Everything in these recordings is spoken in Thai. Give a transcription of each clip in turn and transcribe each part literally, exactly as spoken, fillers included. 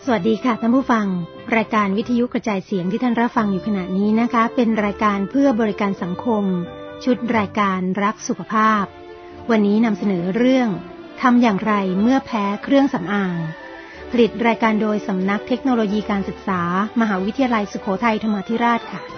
วัสดีค่ะท่านผู้ฟังรายการวิทยุกระจายเสียงที่ท่านรับฟังอยู่ขณะนี้นะคะเป็นรายการเพื่อบริการสังคมชุดรายการรักสุขภาพวันนี้นำเสนอเรื่องทำอย่างไรเมื่อแพ้เครื่องสำอางผลิตรายการโดยสำนักเทคโนโลยีการศึกษามหาวิทยาลัยสุโขทัยธรรมาธิราชค่ะ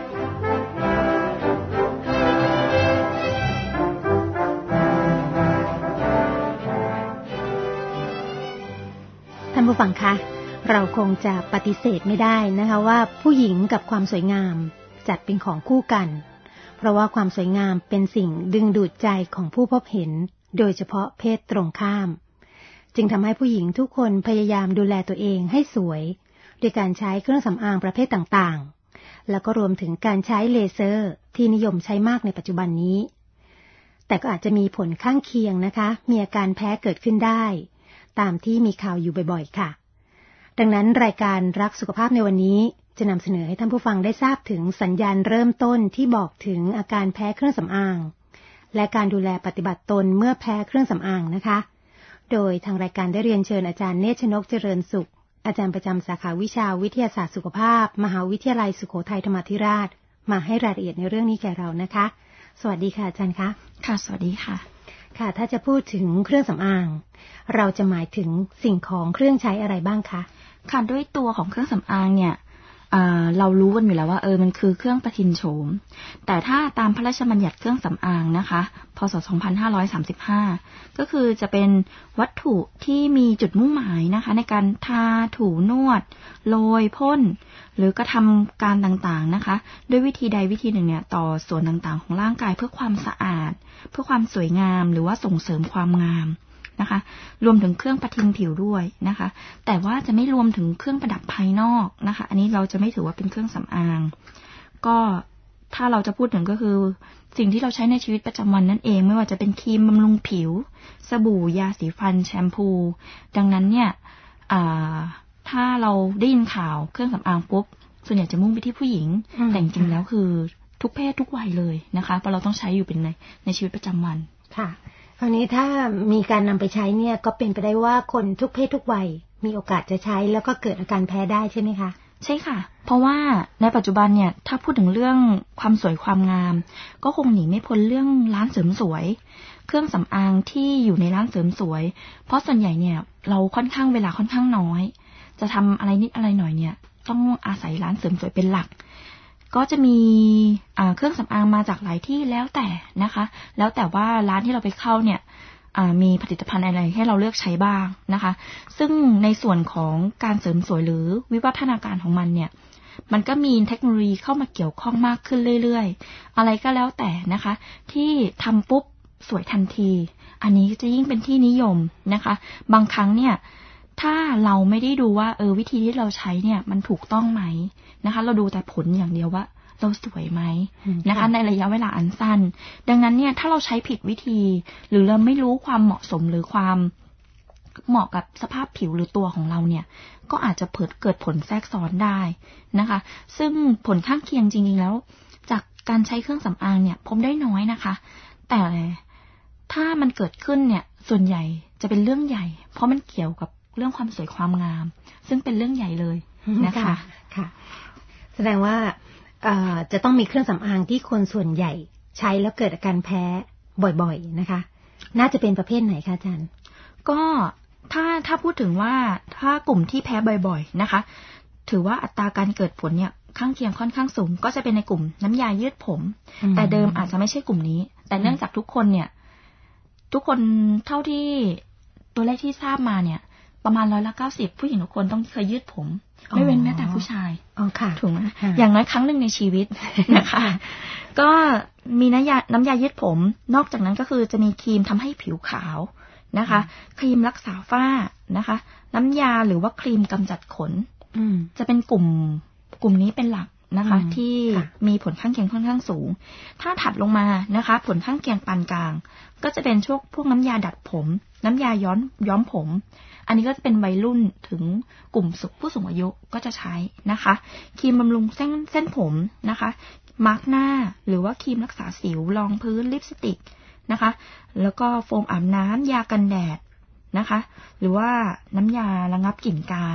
ท่านผู้ฟังคะเราคงจะปฏิเสธไม่ได้นะคะว่าผู้หญิงกับความสวยงามจัดเป็นของคู่กันเพราะว่าความสวยงามเป็นสิ่งดึงดูดใจของผู้พบเห็นโดยเฉพาะเพศตรงข้ามจึงทำให้ผู้หญิงทุกคนพยายามดูแลตัวเองให้สวยด้วยการใช้เครื่องสำอางประเภทต่างๆแล้วก็รวมถึงการใช้เลเซอร์ที่นิยมใช้มากในปัจจุบันนี้แต่ก็อาจจะมีผลข้างเคียงนะคะมีอาการแพ้เกิดขึ้นได้ตามที่มีข่าวอยู่บ่อยๆค่ะดังนั้นรายการรักสุขภาพในวันนี้จะนำเสนอให้ท่านผู้ฟังได้ทราบถึงสัญญาณเริ่มต้นที่บอกถึงอาการแพ้เครื่องสำอางและการดูแลปฏิบัติตนเมื่อแพ้เครื่องสำอางนะคะโดยทางรายการได้เรียนเชิญอาจารย์เนตรชนกเจริญสุขอาจารย์ประจำสาขาวิชาวิทยาศาสตร์สุขภาพมหาวิทยาลัยสุโขทัยธรรมาธิราชมาให้รายละเอียดในเรื่องนี้แก่เรานะคะสวัสดีค่ะอาจารย์คะค่ะสวัสดีค่ะค่ะถ้าจะพูดถึงเครื่องสำอางเราจะหมายถึงสิ่งของเครื่องใช้อะไรบ้างคะค่ะด้วยตัวของเครื่องสำอางเนี่ยเรารู้กันอยู่แล้วว่าเออมันคือเครื่องประทินโฉมแต่ถ้าตามพระราชบัญญัติเครื่องสำอางนะคะพ.ศ. สองพันห้าร้อยสามสิบห้าก็คือจะเป็นวัตถุที่มีจุดมุ่งหมายนะคะในการทาถูนวดโรยพ่นหรือกระทำการต่างๆนะคะด้วยวิธีใดวิธีหนึ่งเนี่ยต่อส่วนต่างๆของร่างกายเพื่อความสะอาดเพื่อความสวยงามหรือว่าส่งเสริมความงามนะคะรวมถึงเครื่องประทินผิวด้วยนะคะแต่ว่าจะไม่รวมถึงเครื่องประดับภายนอกนะคะอันนี้เราจะไม่ถือว่าเป็นเครื่องสำอางก็ถ้าเราจะพูดถึงก็คือสิ่งที่เราใช้ในชีวิตประจำวันนั่นเองไม่ว่าจะเป็นครีมบำรุงผิวสบู่ยาสีฟันแชมพูดังนั้นเนี่ยถ้าเราได้ยินข่าวเครื่องสำอางปุ๊บส่วนใหญ่จะมุ่งไปที่ผู้หญิงแต่จริงๆแล้วคือทุกเพศทุกวัยเลยนะคะเพราะเราต้องใช้อยู่เป็นในในชีวิตประจำวันค่ะคราวนี้ถ้ามีการนำไปใช้เนี่ยก็เป็นไปได้ว่าคนทุกเพศทุกวัยมีโอกาสจะใช้แล้วก็เกิดอาการแพ้ได้ใช่ไหมคะใช่ค่ะเพราะว่าในปัจจุบันเนี่ยถ้าพูดถึงเรื่องความสวยความงามก็คงหนีไม่พ้นเรื่องร้านเสริมสวยเครื่องสำอางที่อยู่ในร้านเสริมสวยเพราะส่วนใหญ่เนี่ยเราค่อนข้างเวลาค่อนข้างน้อยจะทำอะไรนิดอะไรหน่อยเนี่ยต้องอาศัยร้านเสริมสวยเป็นหลักก็จะมีเครื่องสำอางมาจากหลายที่แล้วแต่นะคะแล้วแต่ว่าร้านที่เราไปเข้าเนี่ยมีผลิตภัณฑ์อะไรให้เราเลือกใช้บ้างนะคะซึ่งในส่วนของการเสริมสวยหรือวิวัฒนาการของมันเนี่ยมันก็มีเทคโนโลยีเข้ามาเกี่ยวข้องมากขึ้นเรื่อยๆอะไรก็แล้วแต่นะคะที่ทำปุ๊บสวยทันทีอันนี้จะยิ่งเป็นที่นิยมนะคะบางครั้งเนี่ยถ้าเราไม่ได้ดูว่าเออวิธีที่เราใช้เนี่ยมันถูกต้องไหมนะคะเราดูแต่ผลอย่างเดียวว่าเราสวยไหมนะคะในระยะเวลาอันสั้นดังนั้นเนี่ยถ้าเราใช้ผิดวิธีหรือเราไม่รู้ความเหมาะสมหรือความเหมาะกับสภาพผิวหรือตัวของเราเนี่ยก็อาจจะเกิดผลแทรกซ้อนได้นะคะซึ่งผลข้างเคียงจริงๆแล้วจากการใช้เครื่องสำอางเนี่ยพบได้น้อยนะคะแต่ถ้ามันเกิดขึ้นเนี่ยส่วนใหญ่จะเป็นเรื่องใหญ่เพราะมันเกี่ยวกับเรื่องความสวยความงามซึ่งเป็นเรื่องใหญ่เลยนะคะค่ะแสดงว่าจะต้องมีเครื่องสำอางที่คนส่วนใหญ่ใช้แล้วเกิดอาการแพ้บ่อยๆนะคะน่าจะเป็นประเภทไหนคะอาจารย์ก็ถ้าถ้าพูดถึงว่าถ้ากลุ่มที่แพ้บ่อยๆนะคะถือว่าอัตราการเกิดผลเนี่ยข้างเคียงค่อนข้างสูงก็จะเป็นในกลุ่มน้ำยายืดผมแต่เดิมอาจจะไม่ใช่กลุ่มนี้แต่เนื่องจากทุกคนเนี่ยทุกคนเท่าที่ตัวเลขที่ทราบมาเนี่ยประมาณร้อยละเก้าสิบผู้หญิงทุกคนต้องเคยยืดผมไม่เว้นแม้แต่ผู้ชายถูกไหมอย่างน้อยครั้งหนึ่งในชีวิตนะคะก็มีน้ำยาน้ำยายืดผมนอกจากนั้นก็คือจะมีครีมทำให้ผิวขาวนะคะครีมรักษาฝ้านะคะน้ำยาหรือว่าครีมกำจัดขนจะเป็นกลุ่มกลุ่มนี้เป็นหลักนะคะที่มีผลข้างเคียงค่อนข้างสูงถ้าถัดลงมานะคะผลข้างเคียงปานกลางก็จะเป็นช่วงพวกน้ำยาดัดผมน้ำยาย้อนย้อมผมอันนี้ก็จะเป็นวัยรุ่นถึงกลุ่มผู้สูงอายุก็จะใช้นะคะครีมบำรุงเส้นเส้นผมนะคะมาร์กหน้าหรือว่าครีมรักษาสิวรองพื้นลิปสติกนะคะแล้วก็โฟมอาบน้ำยากันแดดนะคะหรือว่าน้ำยาระงับกลิ่นกาย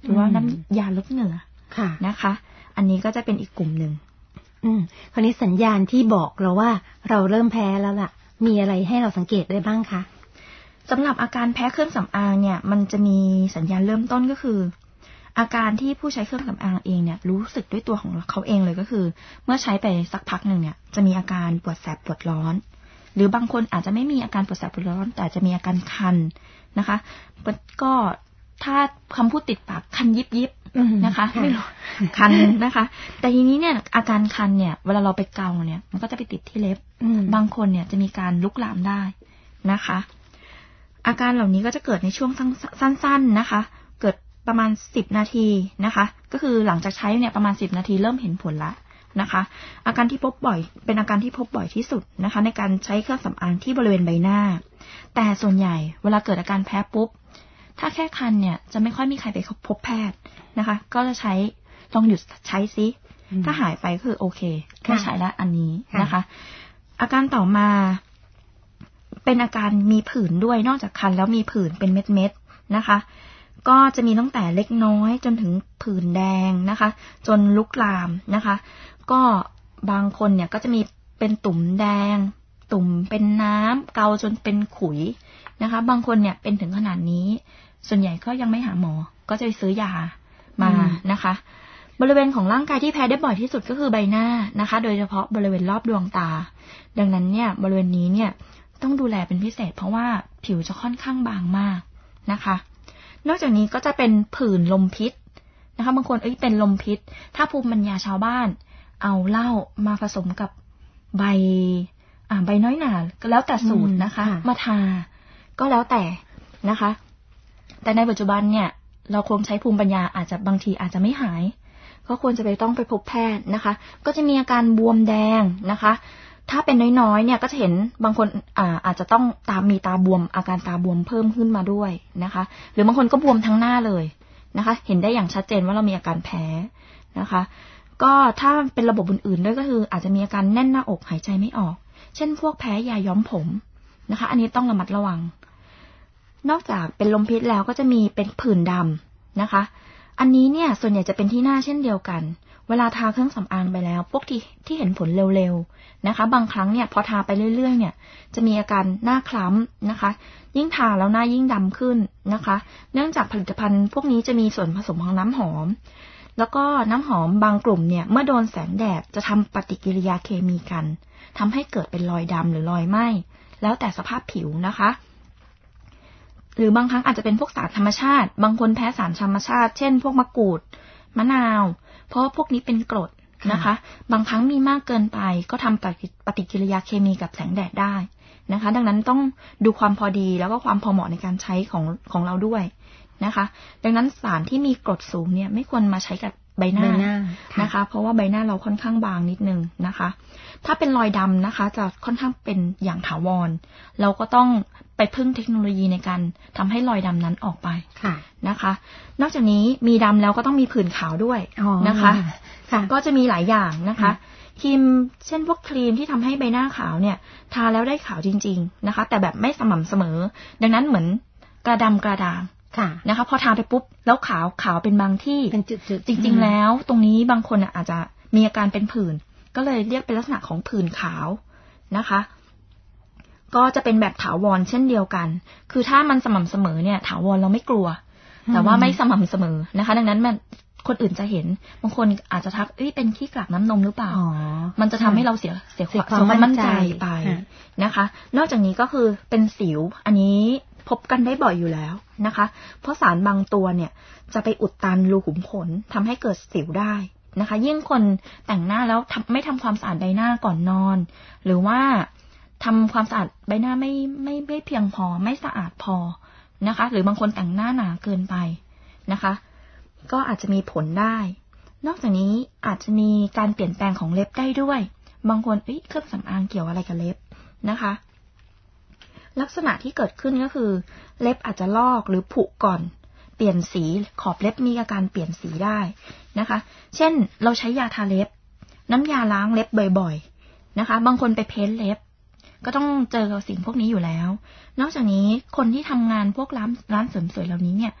หรือว่าน้ำยาลดเหงื่อนะคะอันนี้ก็จะเป็นอีกกลุ่มหนึ่งอืมคราวนี้สัญญาณที่บอกเราว่าเราเริ่มแพ้แล้วล่ะมีอะไรให้เราสังเกตได้บ้างคะสำหรับอาการแพ้เครื่องสำอางเนี่ยมันจะมีสัญญาณเริ่มต้นก็คืออาการที่ผู้ใช้เครื่องสำอางเองเนี่ยรู้สึกด้วยตัวของเขาเองเลยก็คือเมื่อใช้ไปสักพักหนึ่งเนี่ยจะมีอาการปวดแสบปวดร้อนหรือบางคนอาจจะไม่มีอาการปวดแสบปวดร้อนแต่จะมีอาการคันนะคะก็ถ้าคำพูดติดปากคันยิบยิบนะคะไม่รู้คันนะคะแต่ทีนี้เนี่ยอาการคันเนี่ยเวลาเราไปเกาเนี่ยมันก็จะไปติดที่เล็บบางคนเนี่ยจะมีการลุกลามได้นะคะอาการเหล่านี้ก็จะเกิดในช่วงสั้นๆนะคะเกิดประมาณสิบนาทีนะคะก็คือหลังจากใช้เนี่ยประมาณสิบนาทีเริ่มเห็นผลละนะคะอาการที่พบบ่อยเป็นอาการที่พบบ่อยที่สุดนะคะในการใช้เครื่องสำอางที่บริเวณใบหน้าแต่ส่วนใหญ่เวลาเกิดอาการแพ้ปุ๊บถ้าแค่คันเนี่ยจะไม่ค่อยมีใครไปพบแพทย์นะคะก็จะใช้ลองหยุดใช้ซิถ้าหายไปก็คือโอเคไม่ใช้แล้วอันนี้นะคะอาการต่อมาเป็นอาการมีผื่นด้วยนอกจากคันแล้วมีผื่นเป็นเม็ดๆนะคะก็จะมีตั้งแต่เล็กน้อยจนถึงผื่นแดงนะคะจนลุกลามนะคะก็บางคนเนี่ยก็จะมีเป็นตุ่มแดงตุ่มเป็นน้ำเกาจนเป็นขุยนะคะบางคนเนี่ยเป็นถึงขนาดนี้ส่วนใหญ่ก็ยังไม่หาหมอก็จะไปซื้อยามานะคะบริเวณของร่างกายที่แพ้ได้บ่อยที่สุดก็คือใบหน้านะคะโดยเฉพาะบริเวณรอบดวงตาดังนั้นเนี่ยบริเวณนี้เนี่ยต้องดูแลเป็นพิเศษเพราะว่าผิวจะค่อนข้างบางมากนะคะนอกจากนี้ก็จะเป็นผื่นลมพิษนะคะบางคนเอ้ยเป็นลมพิษถ้าภูมิปัญญาชาวบ้านเอาเหล้ามาผสมกับใบอ่าใบน้อยหนาก็แล้วแต่สูตรนะคะมาทาก็แล้วแต่นะคะแต่ในปัจจุบันเนี่ยเราคงใช้ภูมิปัญญาอาจจะบางทีอาจจะไม่หายก็ควรจะไปต้องไปพบแพทย์นะคะก็จะมีอาการบวมแดงนะคะถ้าเป็นน้อยๆเนี่ยก็จะเห็นบางคนอ่าอาจจะต้องตามีตาบวมอาการตาบวมเพิ่มขึ้นมาด้วยนะคะหรือบางคนก็บวมทั้งหน้าเลยนะคะเห็นได้อย่างชัดเจนว่าเรามีอาการแพ้นะคะก็ถ้าเป็นระบบอื่นๆด้วยก็คืออาจจะมีอาการแน่นหน้าอกหายใจไม่ออกเช่นพวกแพ้ยาย้อมผมนะคะอันนี้ต้องระมัดระวังนอกจากเป็นลมพิษแล้วก็จะมีเป็นผื่นดำนะคะอันนี้เนี่ยส่วนใหญ่จะเป็นที่หน้าเช่นเดียวกันเวลาทาเครื่องสำอางไปแล้วพวกที่ที่เห็นผลเร็วๆนะคะบางครั้งเนี่ยพอทาไปเรื่อยๆเนี่ยจะมีอาการหน้าคล้ำนะคะยิ่งทาแล้วหน้ายิ่งดำขึ้นนะคะเนื่องจากผลิตภัณฑ์พวกนี้จะมีส่วนผสมของน้ำหอมแล้วก็น้ำหอมบางกลุ่มเนี่ยเมื่อโดนแสงแดดจะทำปฏิกิริยาเคมีกันทำให้เกิดเป็นรอยดำหรือรอยไหม้แล้วแต่สภาพผิวนะคะหรือบางครั้งอาจจะเป็นพวกสารธรรมชาติบางคนแพ้สารธรรมชาติเช่นพวกมะกรูดมะนาวเพราะว่าพวกนี้เป็นกรดนะคะบางครั้งมีมากเกินไปก็ทำปฏิกิริยาเคมีกับแสงแดดได้นะคะดังนั้นต้องดูความพอดีแล้วก็ความพอเหมาะในการใช้ของของเราด้วยนะคะดังนั้นสารที่มีกรดสูงเนี่ยไม่ควรมาใช้กับใบหน้านะคะเพราะว่าใบหน้าเราค่อนข้างบางนิดนึงนะคะถ้าเป็นรอยดำนะคะจะค่อนข้างเป็นอย่างถาวรเราก็ต้องไปพึ่งเทคโนโลยีในการทำให้รอยดำนั้นออกไปนะคะนอกจากนี้มีดำแล้วก็ต้องมีผื่นขาวด้วยนะคะก็จะมีหลายอย่างนะคะครีมเช่นพวกครีมที่ทำให้ใบหน้าขาวเนี่ยทาแล้วได้ขาวจริงๆนะคะแต่แบบไม่สม่ำเสมอดังนั้นเหมือนกระดำกระด่างนะคะพอทาไปปุ๊บแล้วขาวขาวเป็นบางที่เป็นจุดๆจริงๆแล้วตรงนี้บางคนอาจจะมีอาการเป็นผื่นก็เลยเรียกเป็นลักษณะของผื่นขาวนะคะก็จะเป็นแบบถาวรเช่นเดียวกันคือถ้ามันสม่ำเสมอเนี่ยถาวรเราไม่กลัวแต่ว่าไม่สม่ำเสมอนะคะดังนั้นมันคนอื่นจะเห็นบางคนอาจจะทักเอ้ยเป็นขี้กากน้ำนมหรือเปล่ามันจะทำให้เราเสียเสียความมั่นใจไปนะคะนอกจากนี้ก็คือเป็นสิวอันนี้พบกันได้บ่อยอยู่แล้วนะคะเพราะสารบางตัวเนี่ยจะไปอุดตันรูขุมขนทำให้เกิดสิวได้นะคะยิ่งคนแต่งหน้าแล้วไม่ทำความสะอาดใบหน้าก่อนนอนหรือว่าทำความสะอาดใบหน้าไม่ไม่ไม่เพียงพอไม่สะอาดพอนะคะหรือบางคนแต่งหน้าหนาเกินไปนะคะก็อาจจะมีผลได้นอกจากนี้อาจจะมีการเปลี่ยนแปลงของเล็บได้ด้วยบางคนเอ้ยเครื่องสำอางเกี่ยวอะไรกับเล็บนะคะลักษณะที่เกิดขึ้นก็คือเล็บอาจจะลอกหรือผุก่อนเปลี่ยนสีขอบเล็บมีอาการเปลี่ยนสีได้นะคะเช่นเราใช้ยาทาเล็บน้ำยาล้างเล็บบ่อยๆนะคะบางคนไปเพ้นเล็บก็ต้องเจอกับสิ่งพวกนี้อยู่แล้วนอกจากนี้คนที่ทำงานพวกร้านร้านเสริมสวยเหล่านี้เนี่ย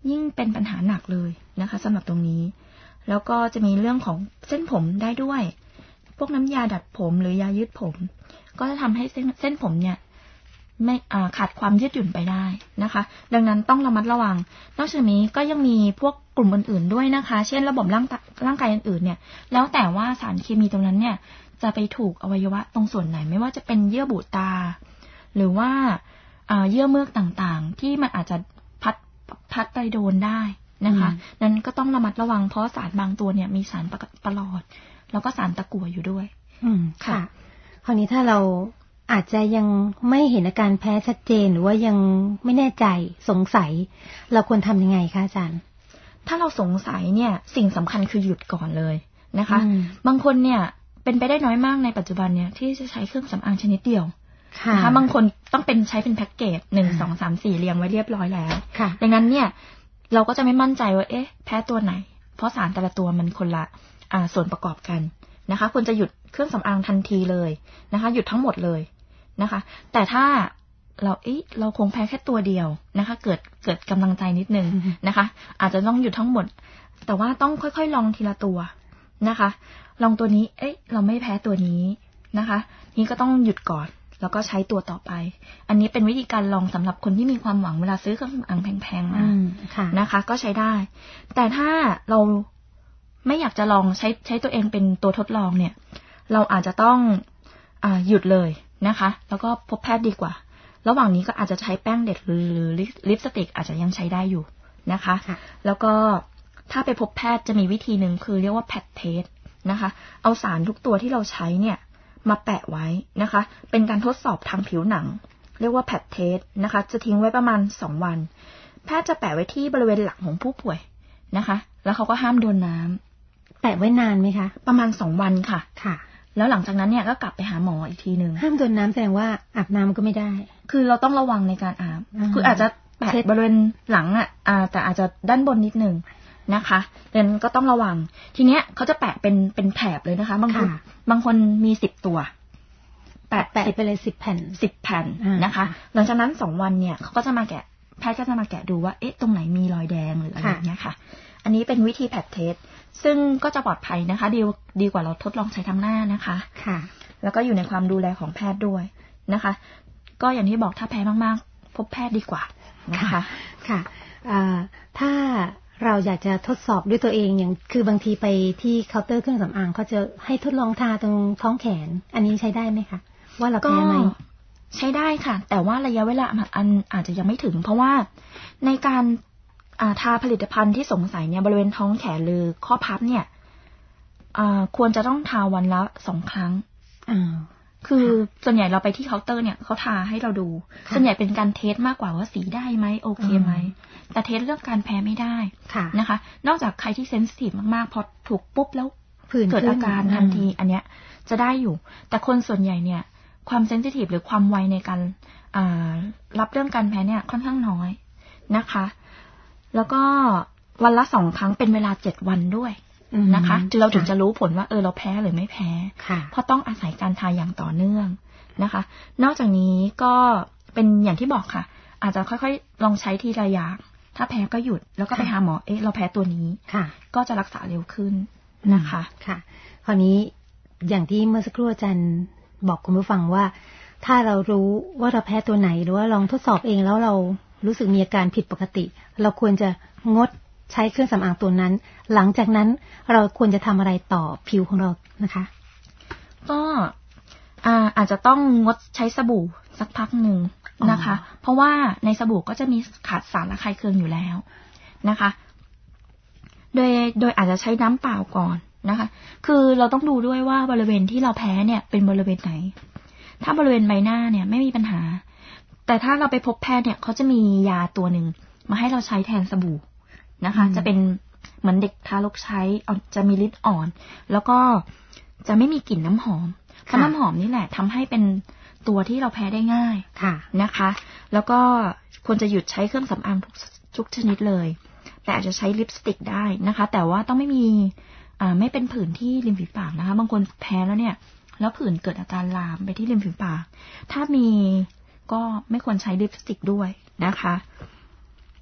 ยิ่งเป็นปัญหาหนักเลยนะคะสำหรับตรงนี้แล้วก็จะมีเรื่องของเส้นผมได้ด้วยพวกน้ำยาดัดผมหรือยายืดผมก็จะทำให้เส้นเส้นผมเนี่ยไม่ขาดความยืดหยุ่นไปได้นะคะดังนั้นต้องระมัดระวังนอกจากนี้ก็ยังมีพวกกลุ่มอื่นๆด้วยนะคะเช่นระบบร่างร่างกายอื่นๆเนี่ยแล้วแต่ว่าสารเคมีตรงนั้นเนี่ยจะไปถูกอวัยวะตรงส่วนไหนไม่ว่าจะเป็นเยื่อบุตาหรือว่าเยื่อเมือกต่างๆที่มันอาจจะพัดพัดไปโดนได้นะคะนั้นก็ต้องระมัดระวังเพราะสารบางตัวเนี่ยมีสารประหลอดแล้วก็สารตะกั่วอยู่ด้วยอืมค่ะคราวนี้ถ้าเราอาจจะยังไม่เห็นอาการแพ้ชัดเจนหรือว่ายังไม่แน่ใจสงสัยเราควรทำยังไงคะอาจารย์ถ้าเราสงสัยเนี่ยสิ่งสำคัญคือหยุดก่อนเลยนะคะบางคนเนี่ยเป็นไปได้น้อยมากในปัจจุบันเนี่ยที่จะใช้เครื่องสำอางชนิดเดียวนะคะบางคนต้องเป็นใช้เป็นแพ็กเกจหนึ่งสองสามสี่เรียงไว้เรียบร้อยแล้วดังนั้นเนี่ยเราก็จะไม่มั่นใจว่าเอ๊ะแพ้ตัวไหนเพราะสารแต่ละตัวมันคนละอ่าส่วนประกอบกันนะคะควรจะหยุดเครื่องสำอางทันทีเลยนะคะหยุดทั้งหมดเลยนะคะแต่ถ้าเราเอ๊ะเราคงแพ้แค่ตัวเดียวนะคะเกิดเกิดกำลังใจนิดนึงนะคะอาจจะต้องหยุดทั้งหมดแต่ว่าต้องค่อยๆลองทีละตัวนะคะลองตัวนี้เอ๊ะเราไม่แพ้ตัวนี้นะคะนี่ก็ต้องหยุดก่อนแล้วก็ใช้ตัวต่อไปอันนี้เป็นวิธีการลองสำหรับคนที่มีความหวังเวลาซื้อเครื่องสำอางแพงๆมานะคะก็ใช้ได้แต่ถ้าเราไม่อยากจะลองใช้ใช้ตัวเองเป็นตัวทดลองเนี่ยเราอาจจะต้องอ่าหยุดเลยนะคะแล้วก็พบแพทย์ดีกว่าระหว่างนี้ก็อาจจะใช้แป้งเด็ดหรือลิปสติกอาจจะยังใช้ได้อยู่นะคะแล้วก็ถ้าไปพบแพทย์จะมีวิธีหนึ่งคือเรียกว่าแพทเทสนะคะเอาสารทุกตัวที่เราใช้เนี่ยมาแปะไว้นะคะเป็นการทดสอบทางผิวหนังเรียกว่าแพทเทสนะคะจะทิ้งไว้ประมาณสองวันแพทย์จะแปะไว้ที่บริเวณหลังของผู้ป่วยนะคะแล้วเขาก็ห้ามโดนน้ำแปะไว้นานไหมคะประมาณสองวันค่ะค่ะแล้วหลังจากนั้นเนี่ยก็กลับไปหาหมออีกทีนึงห้ามโดนน้ำแสดงว่าอาบน้ำก็ไม่ได้คือเราต้องระวังในการอาบคืออาจจะแปะบริเวณหลังอ่ะแต่อาจจะด้านบนนิดนึงนะคะดังนั้นก็ต้องระวังทีเนี้ยเขาจะแปะเป็นเป็นแถบเลยนะคะบางคนบางคนมีสิบตัวแปะแปะไปเลยสิบแผ่นสิบแผ่นนะคะหลังจากนั้นสองวันเนี่ยเขาก็จะมาแกะแพทย์ก็จะมาแกะดูว่าเอ๊ะตรงไหนมีรอยแดงหรืออะไรอย่างเงี้ยค่ะอันนี้เป็นวิธีแพทเทสซึ่งก็จะปลอดภัยนะคะดีดีกว่าเราทดลองใช้ทางหน้านะคะค่ะแล้วก็อยู่ในความดูแลของแพทย์ด้วยนะคะก็อย่างที่บอกถ้าแพ้มากๆพบแพทย์ดีกว่านะคะค่ะถ้าเราอยากจะทดสอบด้วยตัวเองอย่างคือบางทีไปที่เคาน์เตอร์เครื่องสำอางเขาจะให้ทดลองทาตรงท้องแขนอันนี้ใช้ได้ไหมคะว่าเราแพ้ไหมใช้ได้ค่ะแต่ว่าระยะเวลาอันอาจจะยังไม่ถึงเพราะว่าในการทาผลิตภัณฑ์ที่สงสัยเนี่ยบริเวณท้องแขนหรือข้อพับเนี่ยควรจะต้องทาวันละสองครั้งคือส่วนใหญ่เราไปที่เคาน์เตอร์เนี่ยเขาทาให้เราดูส่วนใหญ่เป็นการเทสมากกว่าว่าสีได้ไหมโอเคไหมแต่เทสเรื่องการแพ้ไม่ได้นะคะนอกจากใครที่เซนซิทีฟมากๆพอถูกปุ๊บแล้วเกิดอาการทันทีอันเนี้ยจะได้อยู่แต่คนส่วนใหญ่เนี่ยความเซนซิทีฟหรือความไวในการรับเรื่องการแพ้เนี่ยค่อนข้างน้อยนะคะแล้วก็วันละสองครั้งเป็นเวลาเจ็ดวันด้วยนะคะเราถึงจะรู้ผลว่าเออเราแพ้หรือไม่แพ้เพราะต้องอาศัยการทาอย่างต่อเนื่องนะคะนอกจากนี้ก็เป็นอย่างที่บอกค่ะอาจจะค่อยๆลองใช้ทีละอย่างถ้าแพ้ก็หยุดแล้วก็ไปหาหมอเอ๊ะเราแพ้ตัวนี้ก็จะรักษาเร็วขึ้นนะคะค่ะคราวนี้อย่างที่เมื่อสักครู่อาจารย์บอกคุณผู้ฟังว่าถ้าเรารู้ว่าเราแพ้ตัวไหนหรือว่าลองทดสอบเองแล้วเรารู้สึกมีอาการผิดปกติเราควรจะงดใช้เครื่องสำอางตัวนั้นหลังจากนั้นเราควรจะทำอะไรต่อผิวของเรานะคะก็อาอาจจะต้องงดใช้สบู่สักพักหนึ่งนะคะเพราะว่าในสบู่ก็จะมีขาดสารระคายเคืองอยู่แล้วนะคะโดยโดยอาจจะใช้น้ำเปล่าก่อนนะคะคือเราต้องดูด้วยว่าบริเวณที่เราแพ้เนี่ยเป็นบริเวณไหนถ้าบริเวณใบหน้าเนี่ยไม่มีปัญหาแต่ถ้าเราไปพบแพทย์เนี่ยเขาจะมียาตัวหนึ่งมาให้เราใช้แทนสบู่นะคะจะเป็นเหมือนเด็กทารกใช้จะมีฤทธิ์อ่อนแล้วก็จะไม่มีกลิ่นน้ำหอมเพราะน้ำหอมนี่แหละทำให้เป็นตัวที่เราแพ้ได้ง่ายนะคะแล้วก็ควรจะหยุดใช้เครื่องสำอางทุกทุกชนิดเลยแต่อาจจะใช้ลิปสติกได้นะคะแต่ว่าต้องไม่มีอ่าไม่เป็นผื่นที่ริมฝีปากนะคะบางคนแพ้แล้วเนี่ยแล้วผื่นเกิดอาการลามไปที่ริมฝีปากถ้ามีก็ไม่ควรใช้ลิปสติกด้วยนะคะ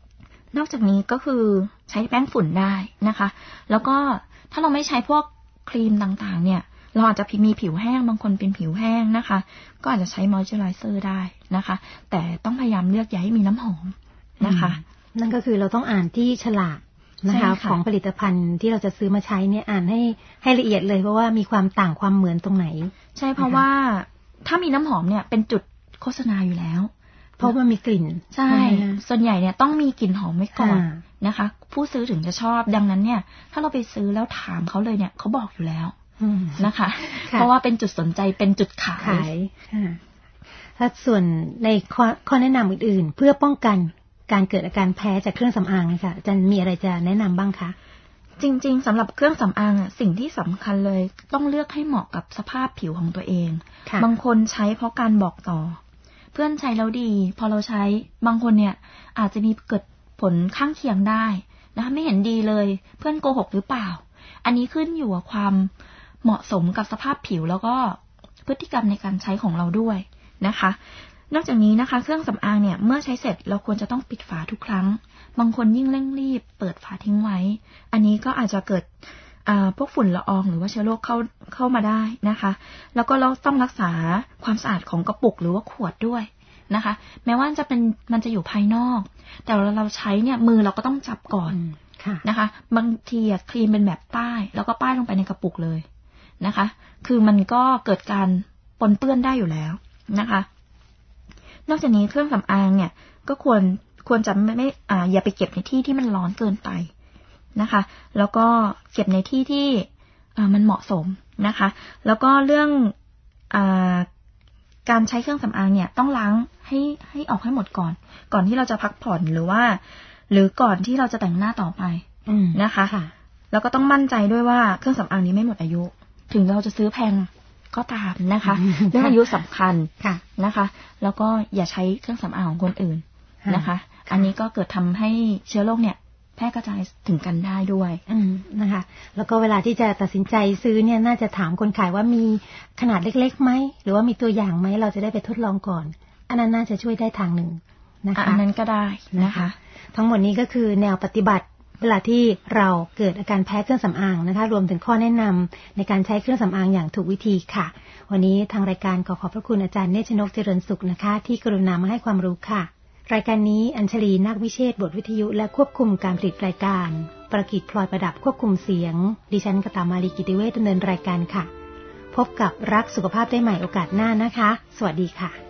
นอกจากนี้ก็คือใช้แป้งฝุ่นได้นะคะแล้วก็ถ้าเราไม่ใช้พวกครีมต่างๆเนี่ยเราอาจจะมีผิวแห้งบางคนเป็นผิวแห้งนะคะก็อาจจะใช้มอยเจอไรเซอร์ได้นะคะแต่ต้องพยายามเลือกอย่าให้มีน้ำหอมนะคะนั่นก็คือเราต้องอ่านที่ฉลากนะคะของผลิตภัณฑ์ที่เราจะซื้อมาใช้เนี่ยอ่านให้ให้ละเอียดเลยเพราะว่ามีความต่างความเหมือนตรงไหนใช่เพราะว่าถ้ามีน้ำหอมเนี่ยเป็นจุดโฆษณาอยู่แล้วเพราะว่ามีกลิ่นใช่ส่วนใหญ่เนี่ยต้องมีกลิ่นหอมไว้ก่อนนะคะผู้ซื้อถึงจะชอบดังนั้นเนี่ยถ้าเราไปซื้อแล้วถามเขาเลยเนี่ยเขาบอกอยู่แล้วนะคะเพราะว่าเป็นจุดสนใจเป็นจุดขายถ้าส่วนในข้อแนะนำอื่นๆเพื่อป้องกันการเกิดอาการแพ้จากเครื่องสำอางค่ะอาจารย์มีอะไรจะแนะนำบ้างคะจริงๆสำหรับเครื่องสำอางอ่ะสิ่งที่สำคัญเลยต้องเลือกให้เหมาะกับสภาพผิวของตัวเองบางคนใช้เพราะการบอกต่อเพื่อนใช้แล้วดีพอเราใช้บางคนเนี่ยอาจจะมีเกิดผลข้างเคียงได้นะคะไม่เห็นดีเลยเพื่อนโกหกหรือเปล่าอันนี้ขึ้นอยู่กับความเหมาะสมกับสภาพผิวแล้วก็พฤติกรรมในการใช้ของเราด้วยนะคะนอกจากนี้นะคะเครื่องสำอางเนี่ยเมื่อใช้เสร็จเราควรจะต้องปิดฝาทุกครั้งบางคนยิ่งเร่งรีบเปิดฝาทิ้งไว้อันนี้ก็อาจจะเกิดพวกฝุ่นละอองหรือว่าเชื้อโรคเข้าเข้ามาได้นะคะแล้วก็เราต้องรักษาความสะอาดของกระปุกหรือว่าขวดด้วยนะคะแม้ว่าจะเป็นมันจะอยู่ภายนอกแต่เราเราใช้เนี่ยมือเราก็ต้องจับก่อนนะคะบางทีครีมเป็นแบบป้ายแล้วก็ป้ายลงไปในกระปุกเลยนะคะคือมันก็เกิดการปนเปื้อนได้อยู่แล้วนะคะนอกจากนี้เครื่องสำอางเนี่ยก็ควรควรจะไม่ไม่อ่าอย่าไปเก็บในที่ที่มันร้อนเกินไปนะคะแล้วก็เก็บในที่ที่อ่ามันเหมาะสมนะคะแล้วก็เรื่องอ่าการใช้เครื่องสำอางเนี่ยต้องล้างให้ให้ออกให้หมดก่อนก่อนที่เราจะพักผ่อนหรือว่าหรือก่อนที่เราจะแต่งหน้าต่อไปนะคะแล้วก็ต้องมั่นใจด้วยว่าเครื่องสำอางนี้ไม่หมดอายุถึงเราจะซื้อแพงก็ตามนะคะเรื่องอายุสำคัญนะคะแล้วก็อย่าใช้เครื่องสำอางของคนอื่นนะคะอันนี้ก็เกิดทำให้เชื้อโรคเนี่ยแพร่กระจายถึงกันได้ด้วยนะคะแล้วก็เวลาที่จะตัดสินใจซื้อเนี่ยน่าจะถามคนขายว่ามีขนาดเล็กๆไหมหรือว่ามีตัวอย่างไหมเราจะได้ไปทดลองก่อนอันนั้นน่าจะช่วยได้ทางหนึ่งนะคะอันนั้นก็ได้นะคะทั้งหมดนี้ก็คือแนวปฏิบัติเวลาที่เราเกิดอาการแพ้เครื่องสำอางนะคะรวมถึงข้อแนะนำในการใช้เครื่องสำอางอย่างถูกวิธีค่ะวันนี้ทางรายการขอขอบพระคุณอาจารย์เนตรชนกเจริญสุขนะคะที่กรุณามาให้ความรู้ค่ะรายการนี้อัญชลีนักวิเชษฐ์บทวิทยุและควบคุมการผลิตรายการประกิจพลอยประดับควบคุมเสียงดิฉันกตามาลีกิติเวชดำเนินรายการค่ะพบกับรักสุขภาพได้ใหม่โอกาสหน้านะคะสวัสดีค่ะ